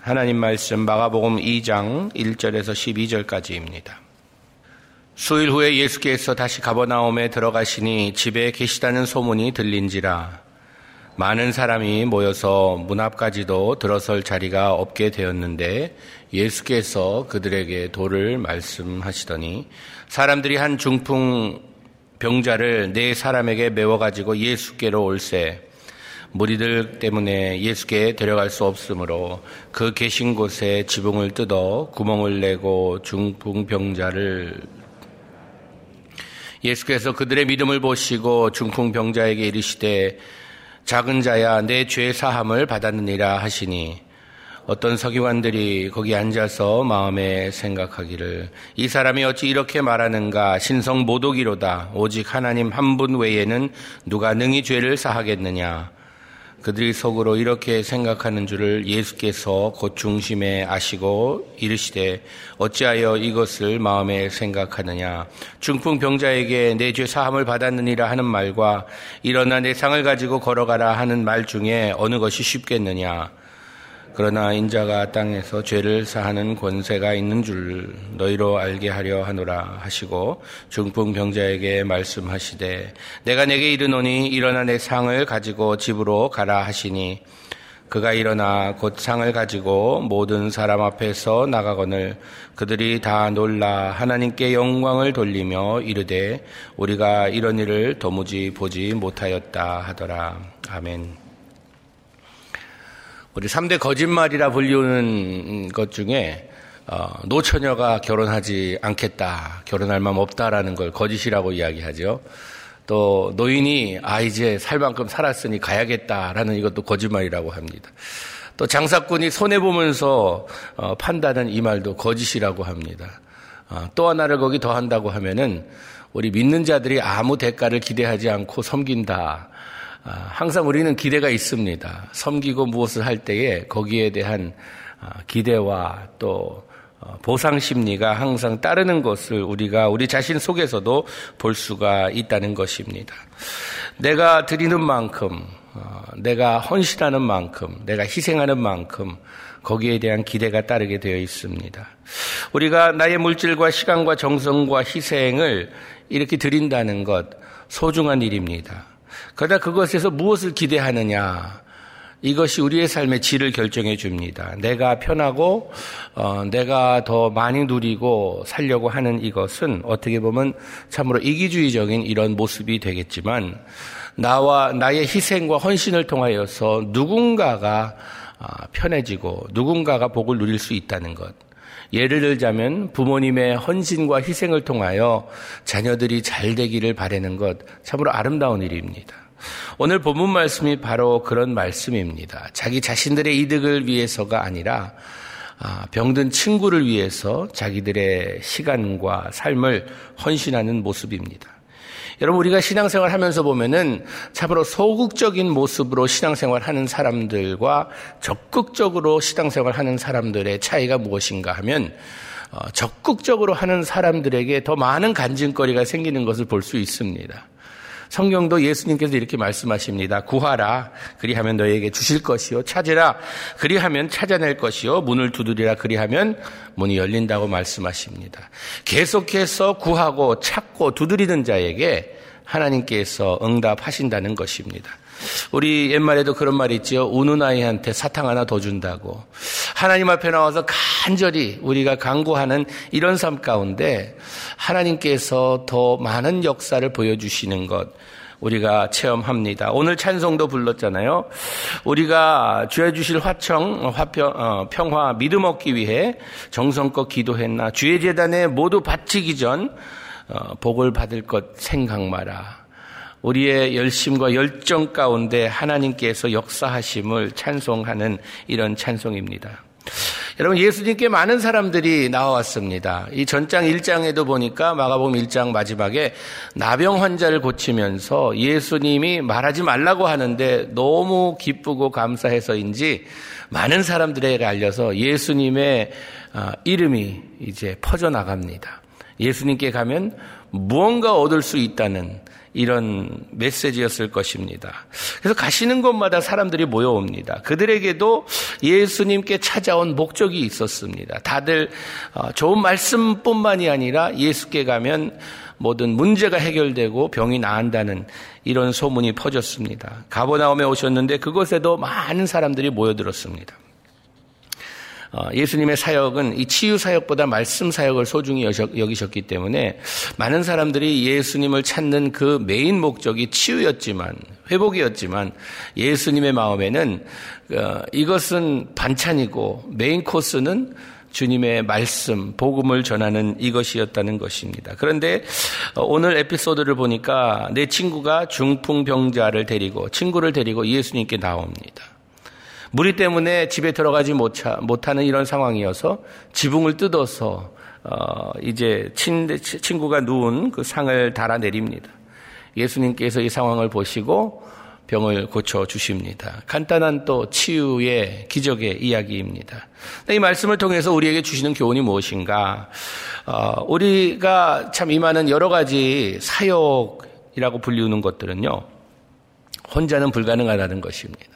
하나님 말씀 마가복음 2장 1절에서 12절까지입니다. 수일 후에 예수께서 다시 가버나움에 들어가시니 집에 계시다는 소문이 들린지라 많은 사람이 모여서 문 앞까지도 들어설 자리가 없게 되었는데 예수께서 그들에게 도를 말씀하시더니 사람들이 한 중풍 병자를 4사람에게 메워가지고 예수께로 올세 무리들 때문에 예수께 데려갈 수 없으므로 그 계신 곳에 지붕을 뜯어 구멍을 내고 중풍병자를 예수께서 그들의 믿음을 보시고 중풍병자에게 이르시되 작은 자야 내 죄 사함을 받았느니라 하시니 어떤 서기관들이 거기 앉아서 마음에 생각하기를 이 사람이 어찌 이렇게 말하는가 신성 모독이로다 오직 하나님 한 분 외에는 누가 능히 죄를 사하겠느냐. 그들이 속으로 이렇게 생각하는 줄을 예수께서 곧 중심에 아시고 이르시되 어찌하여 이것을 마음에 생각하느냐. 중풍병자에게 내 죄 사함을 받았느니라 하는 말과 일어나 내 상을 가지고 걸어가라 하는 말 중에 어느 것이 쉽겠느냐. 그러나 인자가 땅에서 죄를 사하는 권세가 있는 줄 너희로 알게 하려 하노라 하시고 중풍병자에게 말씀하시되 내가 내게 이르노니 일어나 내 상을 가지고 집으로 가라 하시니 그가 일어나 곧 상을 가지고 모든 사람 앞에서 나가거늘 그들이 다 놀라 하나님께 영광을 돌리며 이르되 우리가 이런 일을 도무지 보지 못하였다 하더라. 아멘. 우리 3대 거짓말이라 불리우는 것 중에 노처녀가 결혼하지 않겠다, 결혼할 마음 없다라는 걸 거짓이라고 이야기하죠. 또 노인이 이제 살 만큼 살았으니 가야겠다라는 이것도 거짓말이라고 합니다. 또 장사꾼이 손해보면서 판다는 이 말도 거짓이라고 합니다. 또 하나를 거기 더한다고 하면은 우리 믿는 자들이 아무 대가를 기대하지 않고 섬긴다. 항상 우리는 기대가 있습니다. 섬기고 무엇을 할 때에 거기에 대한 기대와 또 보상 심리가 항상 따르는 것을 우리가 우리 자신 속에서도 볼 수가 있다는 것입니다. 내가 드리는 만큼, 내가 헌신하는 만큼, 내가 희생하는 만큼 거기에 대한 기대가 따르게 되어 있습니다. 우리가 나의 물질과 시간과 정성과 희생을 이렇게 드린다는 것 소중한 일입니다. 그러나 그것에서 무엇을 기대하느냐, 이것이 우리의 삶의 질을 결정해 줍니다. 내가 편하고 내가 더 많이 누리고 살려고 하는 이것은 어떻게 보면 참으로 이기주의적인 이런 모습이 되겠지만 나와 나의 희생과 헌신을 통하여서 누군가가 편해지고 누군가가 복을 누릴 수 있다는 것. 예를 들자면 부모님의 헌신과 희생을 통하여 자녀들이 잘 되기를 바라는 것 참으로 아름다운 일입니다. 오늘 본문 말씀이 바로 그런 말씀입니다. 자기 자신들의 이득을 위해서가 아니라 병든 친구를 위해서 자기들의 시간과 삶을 헌신하는 모습입니다. 여러분, 우리가 신앙생활 하면서 보면은 참으로 소극적인 모습으로 신앙생활 하는 사람들과 적극적으로 신앙생활 하는 사람들의 차이가 무엇인가 하면 적극적으로 하는 사람들에게 더 많은 간증거리가 생기는 것을 볼 수 있습니다. 성경도 예수님께서 이렇게 말씀하십니다. 구하라 그리하면 너희에게 주실 것이요 찾으라 그리하면 찾아낼 것이요 문을 두드리라 그리하면 문이 열린다고 말씀하십니다. 계속해서 구하고 찾고 두드리는 자에게 하나님께서 응답하신다는 것입니다. 우리 옛말에도 그런 말이 있죠. 우는 아이한테 사탕 하나 더 준다고. 하나님 앞에 나와서 간절히 우리가 간구하는 이런 삶 가운데 하나님께서 더 많은 역사를 보여주시는 것 우리가 체험합니다. 오늘 찬송도 불렀잖아요. 우리가 주여 주실 평화 믿음 얻기 위해 정성껏 기도했나 주의 제단에 모두 바치기 전 복을 받을 것 생각 마라. 우리의 열심과 열정 가운데 하나님께서 역사하심을 찬송하는 이런 찬송입니다. 여러분, 예수님께 많은 사람들이 나와왔습니다. 이 전장 1장에도 보니까 마가복음 1장 마지막에 나병 환자를 고치면서 예수님이 말하지 말라고 하는데 너무 기쁘고 감사해서인지 많은 사람들에게 알려서 예수님의 이름이 이제 퍼져나갑니다. 예수님께 가면 무언가 얻을 수 있다는 이런 메시지였을 것입니다. 그래서 가시는 곳마다 사람들이 모여옵니다. 그들에게도 예수님께 찾아온 목적이 있었습니다. 다들 좋은 말씀뿐만이 아니라 예수께 가면 모든 문제가 해결되고 병이 나은다는 이런 소문이 퍼졌습니다. 가버나움에 오셨는데 그곳에도 많은 사람들이 모여들었습니다. 예수님의 사역은 이 치유 사역보다 말씀 사역을 소중히 여기셨기 때문에 많은 사람들이 예수님을 찾는 그 메인 목적이 치유였지만, 회복이었지만 예수님의 마음에는 이것은 반찬이고 메인 코스는 주님의 말씀, 복음을 전하는 이것이었다는 것입니다. 그런데 오늘 에피소드를 보니까 내 친구가 중풍병자를 친구를 데리고 예수님께 나옵니다. 무리 때문에 집에 들어가지 못하는 이런 상황이어서 지붕을 뜯어서 이제 친구가 누운 그 상을 달아내립니다. 예수님께서 이 상황을 보시고 병을 고쳐주십니다. 간단한 또 치유의 기적의 이야기입니다. 이 말씀을 통해서 우리에게 주시는 교훈이 무엇인가? 우리가 참 임하는 여러 가지 사역이라고 불리우는 것들은요, 혼자는 불가능하다는 것입니다.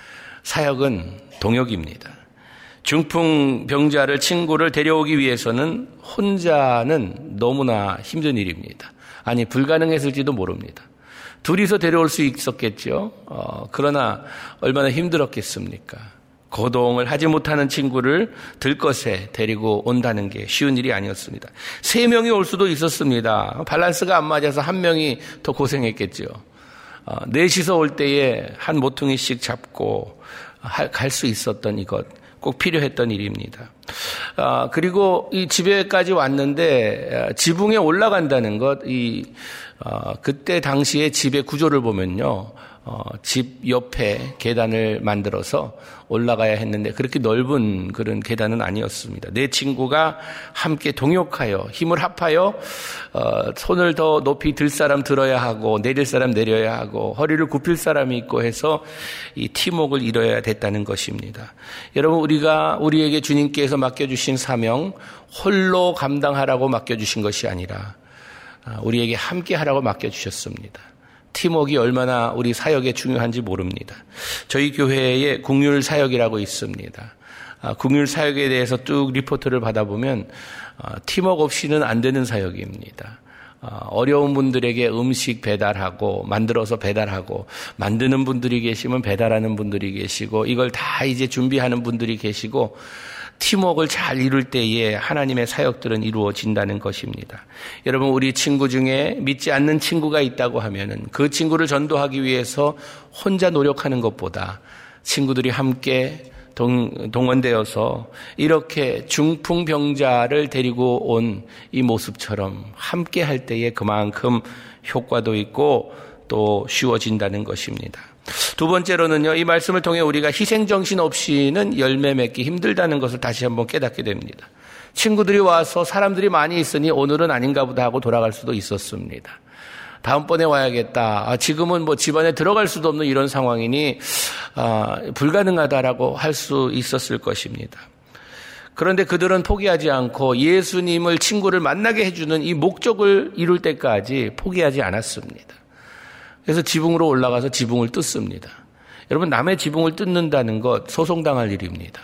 사역은 동역입니다. 중풍병자를, 친구를 데려오기 위해서는 혼자는 너무나 힘든 일입니다. 아니, 불가능했을지도 모릅니다. 둘이서 데려올 수 있었겠죠. 그러나 얼마나 힘들었겠습니까? 거동을 하지 못하는 친구를 들것에 데리고 온다는 게 쉬운 일이 아니었습니다. 3명이 올 수도 있었습니다. 밸런스가 안 맞아서 1명이 더 고생했겠죠. 넷이서 올 때에 한 모퉁이씩 잡고 갈 수 있었던 이것, 꼭 필요했던 일입니다. 그리고 이 집에까지 왔는데 지붕에 올라간다는 것, 그때 당시에 집의 구조를 보면요, 집 옆에 계단을 만들어서 올라가야 했는데 그렇게 넓은 그런 계단은 아니었습니다. 내 친구가 함께 동역하여 힘을 합하여 손을 더 높이 들 사람 들어야 하고 내릴 사람 내려야 하고 허리를 굽힐 사람이 있고 해서 이 팀워크를 이뤄야 됐다는 것입니다. 여러분, 우리에게 주님께서 맡겨주신 사명, 홀로 감당하라고 맡겨주신 것이 아니라 우리에게 함께 하라고 맡겨주셨습니다. 팀워크가 얼마나 우리 사역에 중요한지 모릅니다. 저희 교회에 국률 사역이라고 있습니다. 국률 사역에 대해서 쭉 리포트를 받아보면 팀워크 없이는 안 되는 사역입니다. 어려운 분들에게 음식 배달하고 만들어서 배달하고, 만드는 분들이 계시면 배달하는 분들이 계시고, 이걸 다 이제 준비하는 분들이 계시고, 팀워크를 잘 이룰 때에 하나님의 사역들은 이루어진다는 것입니다. 여러분, 우리 친구 중에 믿지 않는 친구가 있다고 하면은 그 친구를 전도하기 위해서 혼자 노력하는 것보다 친구들이 함께 동원되어서 이렇게 중풍병자를 데리고 온 이 모습처럼 함께 할 때에 그만큼 효과도 있고 또 쉬워진다는 것입니다. 두 번째로는요, 이 말씀을 통해 우리가 희생정신 없이는 열매 맺기 힘들다는 것을 다시 한번 깨닫게 됩니다. 친구들이 와서 사람들이 많이 있으니 오늘은 아닌가 보다 하고 돌아갈 수도 있었습니다. 다음번에 와야겠다. 지금은 뭐 집안에 들어갈 수도 없는 이런 상황이니 불가능하다라고 할 수 있었을 것입니다. 그런데 그들은 포기하지 않고 예수님을, 친구를 만나게 해주는 이 목적을 이룰 때까지 포기하지 않았습니다. 그래서 지붕으로 올라가서 지붕을 뜯습니다. 여러분, 남의 지붕을 뜯는다는 것 소송당할 일입니다.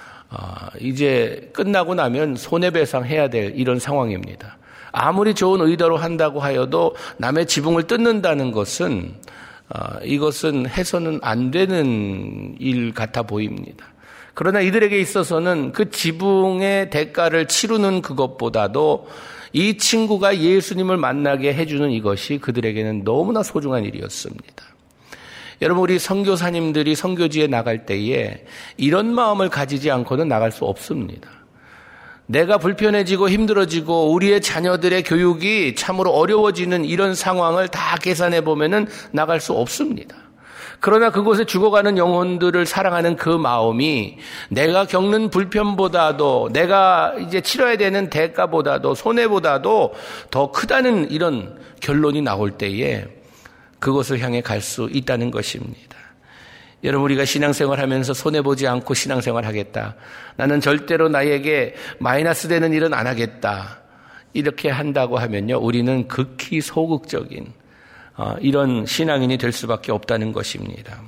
이제 끝나고 나면 손해배상해야 될 이런 상황입니다. 아무리 좋은 의도로 한다고 하여도 남의 지붕을 뜯는다는 것은 이것은 해서는 안 되는 일 같아 보입니다. 그러나 이들에게 있어서는 그 지붕의 대가를 치르는 그것보다도 이 친구가 예수님을 만나게 해주는 이것이 그들에게는 너무나 소중한 일이었습니다. 여러분, 우리 선교사님들이 선교지에 나갈 때에 이런 마음을 가지지 않고는 나갈 수 없습니다. 내가 불편해지고 힘들어지고 우리의 자녀들의 교육이 참으로 어려워지는 이런 상황을 다 계산해 보면은 나갈 수 없습니다. 그러나 그곳에 죽어가는 영혼들을 사랑하는 그 마음이 내가 겪는 불편보다도, 내가 이제 치러야 되는 대가보다도, 손해보다도 더 크다는 이런 결론이 나올 때에 그곳을 향해 갈 수 있다는 것입니다. 여러분, 우리가 신앙생활하면서 손해보지 않고 신앙생활하겠다, 나는 절대로 나에게 마이너스 되는 일은 안 하겠다, 이렇게 한다고 하면요, 우리는 극히 소극적인 이런 신앙인이 될 수밖에 없다는 것입니다.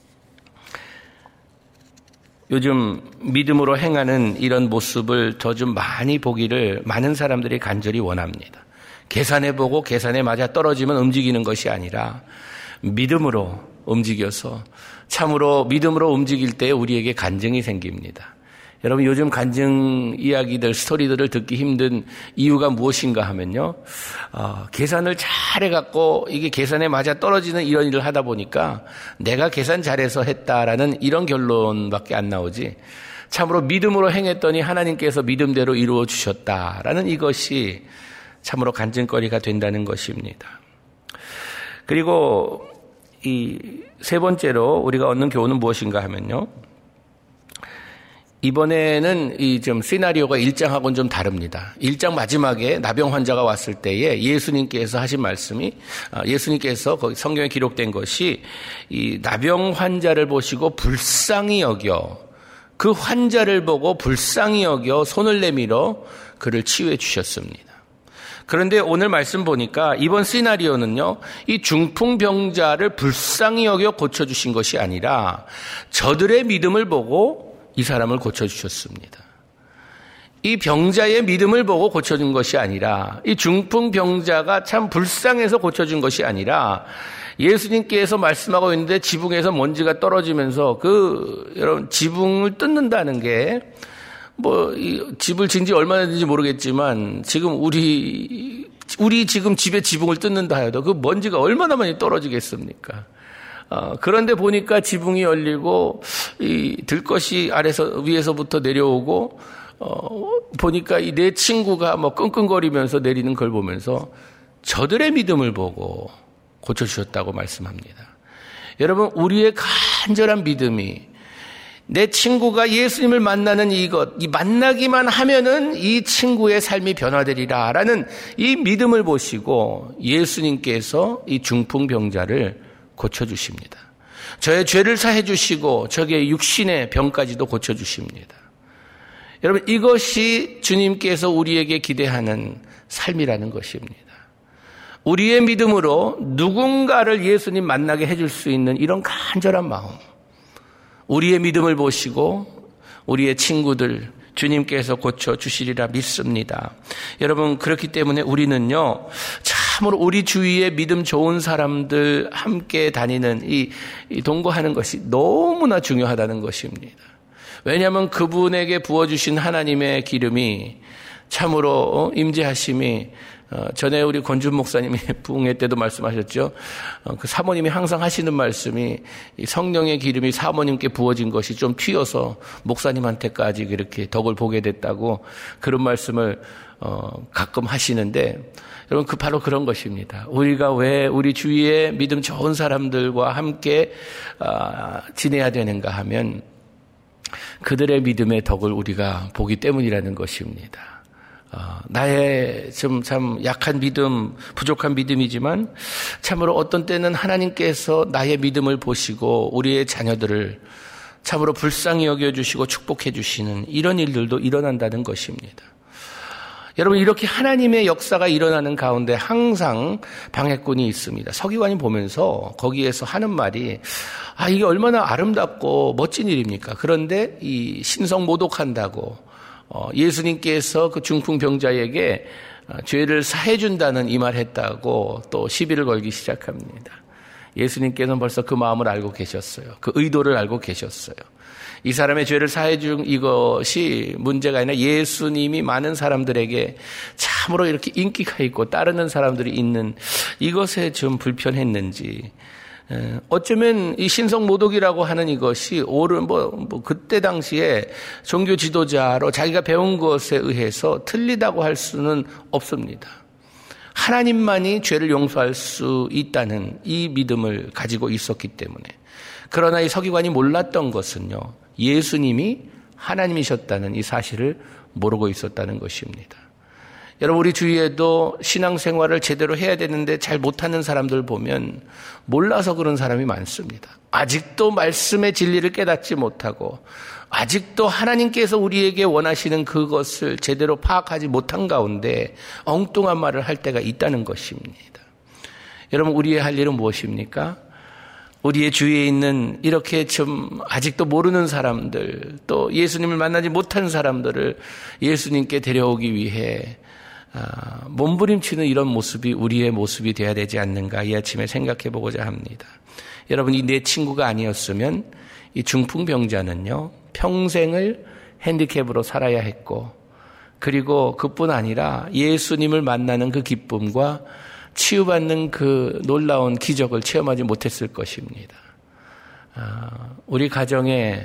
요즘 믿음으로 행하는 이런 모습을 더 좀 많이 보기를 많은 사람들이 간절히 원합니다. 계산해보고 계산에 맞아 떨어지면 움직이는 것이 아니라 믿음으로 움직여서 참으로 믿음으로 움직일 때 우리에게 간증이 생깁니다. 여러분, 요즘 간증 이야기들, 스토리들을 듣기 힘든 이유가 무엇인가 하면요, 계산을 잘 해갖고 이게 계산에 맞아 떨어지는 이런 일을 하다 보니까 내가 계산 잘해서 했다라는 이런 결론밖에 안 나오지, 참으로 믿음으로 행했더니 하나님께서 믿음대로 이루어 주셨다라는 이것이 참으로 간증거리가 된다는 것입니다. 그리고 이 세 번째로 우리가 얻는 교훈은 무엇인가 하면요, 이번에는 이 좀 시나리오가 1장하고는 좀 다릅니다. 1장 마지막에 나병 환자가 왔을 때에 예수님께서 하신 말씀이, 예수님께서 거기 성경에 기록된 것이 이 나병 환자를 보시고 불쌍히 여겨, 그 환자를 보고 불쌍히 여겨 손을 내밀어 그를 치유해 주셨습니다. 그런데 오늘 말씀 보니까 이번 시나리오는요, 이 중풍병자를 불쌍히 여겨 고쳐주신 것이 아니라 저들의 믿음을 보고 이 사람을 고쳐주셨습니다. 이 병자의 믿음을 보고 고쳐준 것이 아니라, 이 중풍병자가 참 불쌍해서 고쳐준 것이 아니라, 예수님께서 말씀하고 있는데 지붕에서 먼지가 떨어지면서 여러분, 지붕을 뜯는다는 게, 이 집을 지은 지 얼마나 된지 모르겠지만, 지금 우리 지금 집에 지붕을 뜯는다 해도 그 먼지가 얼마나 많이 떨어지겠습니까? 그런데 보니까 지붕이 열리고, 이 들것이 위에서부터 내려오고, 보니까 이 내 친구가 끙끙거리면서 내리는 걸 보면서 저들의 믿음을 보고 고쳐주셨다고 말씀합니다. 여러분, 우리의 간절한 믿음이 내 친구가 예수님을 만나는 이 만나기만 하면은 이 친구의 삶이 변화되리라 라는 이 믿음을 보시고 예수님께서 이 중풍병자를 고쳐주십니다. 저의 죄를 사해 주시고 저의 육신의 병까지도 고쳐주십니다. 여러분, 이것이 주님께서 우리에게 기대하는 삶이라는 것입니다. 우리의 믿음으로 누군가를 예수님 만나게 해줄 수 있는 이런 간절한 마음, 우리의 믿음을 보시고 우리의 친구들 주님께서 고쳐주시리라 믿습니다. 여러분, 그렇기 때문에 우리는요, 참으로 우리 주위에 믿음 좋은 사람들 함께 다니는 이 동거하는 것이 너무나 중요하다는 것입니다. 왜냐하면 그분에게 부어주신 하나님의 기름이 참으로 임재하심이, 전에 우리 권준 목사님이 부흥회 때도 말씀하셨죠. 그 사모님이 항상 하시는 말씀이 성령의 기름이 사모님께 부어진 것이 좀 튀어서 목사님한테까지 그렇게 덕을 보게 됐다고 그런 말씀을 가끔 하시는데, 여러분, 바로 그런 것입니다. 우리가 왜 우리 주위에 믿음 좋은 사람들과 함께 지내야 되는가 하면 그들의 믿음의 덕을 우리가 보기 때문이라는 것입니다. 나의 참 약한 믿음, 부족한 믿음이지만 참으로 어떤 때는 하나님께서 나의 믿음을 보시고 우리의 자녀들을 참으로 불쌍히 여겨주시고 축복해 주시는 이런 일들도 일어난다는 것입니다. 여러분, 이렇게 하나님의 역사가 일어나는 가운데 항상 방해꾼이 있습니다. 서기관이 보면서 거기에서 하는 말이, 이게 얼마나 아름답고 멋진 일입니까? 그런데 이 신성 모독한다고 예수님께서 그 중풍병자에게 죄를 사해준다는 이 말 했다고 또 시비를 걸기 시작합니다. 예수님께서는 벌써 그 마음을 알고 계셨어요. 그 의도를 알고 계셨어요. 이 사람의 죄를 사해준 이것이 문제가 아니라 예수님이 많은 사람들에게 참으로 이렇게 인기가 있고 따르는 사람들이 있는 이것에 좀 불편했는지, 어쩌면 이 신성 모독이라고 하는 이것이 옳은 그때 당시에 종교 지도자로 자기가 배운 것에 의해서 틀리다고 할 수는 없습니다. 하나님만이 죄를 용서할 수 있다는 이 믿음을 가지고 있었기 때문에. 그러나 이 서기관이 몰랐던 것은요, 예수님이 하나님이셨다는 이 사실을 모르고 있었다는 것입니다. 여러분, 우리 주위에도 신앙생활을 제대로 해야 되는데 잘 못하는 사람들 보면 몰라서 그런 사람이 많습니다. 아직도 말씀의 진리를 깨닫지 못하고 아직도 하나님께서 우리에게 원하시는 그것을 제대로 파악하지 못한 가운데 엉뚱한 말을 할 때가 있다는 것입니다. 여러분, 우리의 할 일은 무엇입니까? 우리의 주위에 있는 이렇게 좀 아직도 모르는 사람들, 또 예수님을 만나지 못한 사람들을 예수님께 데려오기 위해 몸부림치는 이런 모습이 우리의 모습이 되어야 되지 않는가, 이 아침에 생각해 보고자 합니다. 여러분, 이 내 친구가 아니었으면 이 중풍병자는요, 평생을 핸디캡으로 살아야 했고, 그리고 그뿐 아니라 예수님을 만나는 그 기쁨과 치유받는 그 놀라운 기적을 체험하지 못했을 것입니다. 우리 가정에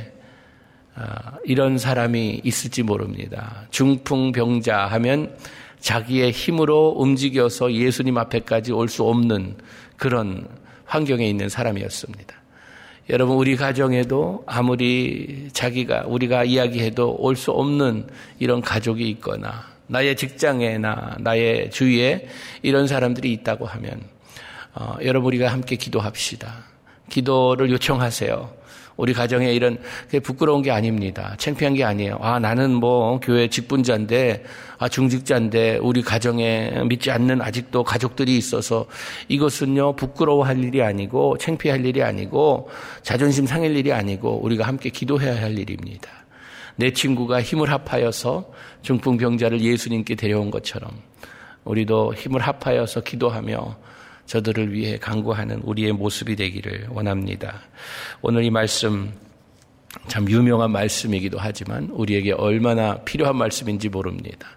이런 사람이 있을지 모릅니다. 중풍병자 하면 자기의 힘으로 움직여서 예수님 앞에까지 올 수 없는 그런 환경에 있는 사람이었습니다. 여러분, 우리 가정에도 아무리 우리가 이야기해도 올 수 없는 이런 가족이 있거나 나의 직장에나 나의 주위에 이런 사람들이 있다고 하면 여러분, 우리가 함께 기도합시다. 기도를 요청하세요. 우리 가정에 이런 부끄러운 게 아닙니다. 창피한 게 아니에요. 나는 뭐 교회 직분자인데 중직자인데 우리 가정에 믿지 않는 아직도 가족들이 있어서 이것은요 부끄러워할 일이 아니고 창피할 일이 아니고 자존심 상할 일이 아니고 우리가 함께 기도해야 할 일입니다. 내 친구가 힘을 합하여서 중풍병자를 예수님께 데려온 것처럼 우리도 힘을 합하여서 기도하며 저들을 위해 간구하는 우리의 모습이 되기를 원합니다. 오늘 이 말씀 참 유명한 말씀이기도 하지만 우리에게 얼마나 필요한 말씀인지 모릅니다.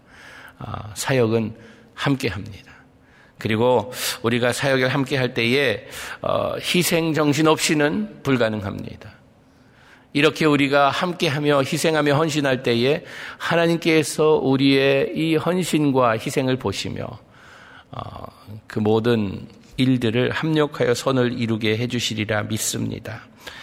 사역은 함께합니다. 그리고 우리가 사역을 함께할 때에 희생 정신 없이는 불가능합니다. 이렇게 우리가 함께하며 희생하며 헌신할 때에 하나님께서 우리의 이 헌신과 희생을 보시며 그 모든 일들을 합력하여 선을 이루게 해주시리라 믿습니다.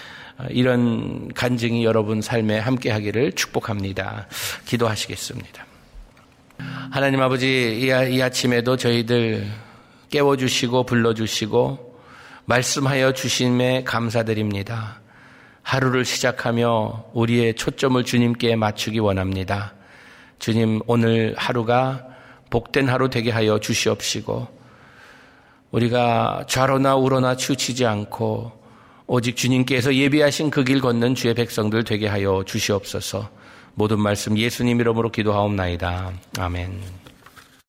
이런 간증이 여러분 삶에 함께하기를 축복합니다. 기도하시겠습니다. 하나님 아버지, 이 아침에도 저희들 깨워주시고 불러주시고 말씀하여 주심에 감사드립니다. 하루를 시작하며 우리의 초점을 주님께 맞추기 원합니다. 주님, 오늘 하루가 복된 하루 되게 하여 주시옵시고 우리가 좌로나 우로나 치우치지 않고 오직 주님께서 예비하신 그 길 걷는 주의 백성들 되게 하여 주시옵소서. 모든 말씀 예수님 이름으로 기도하옵나이다. 아멘.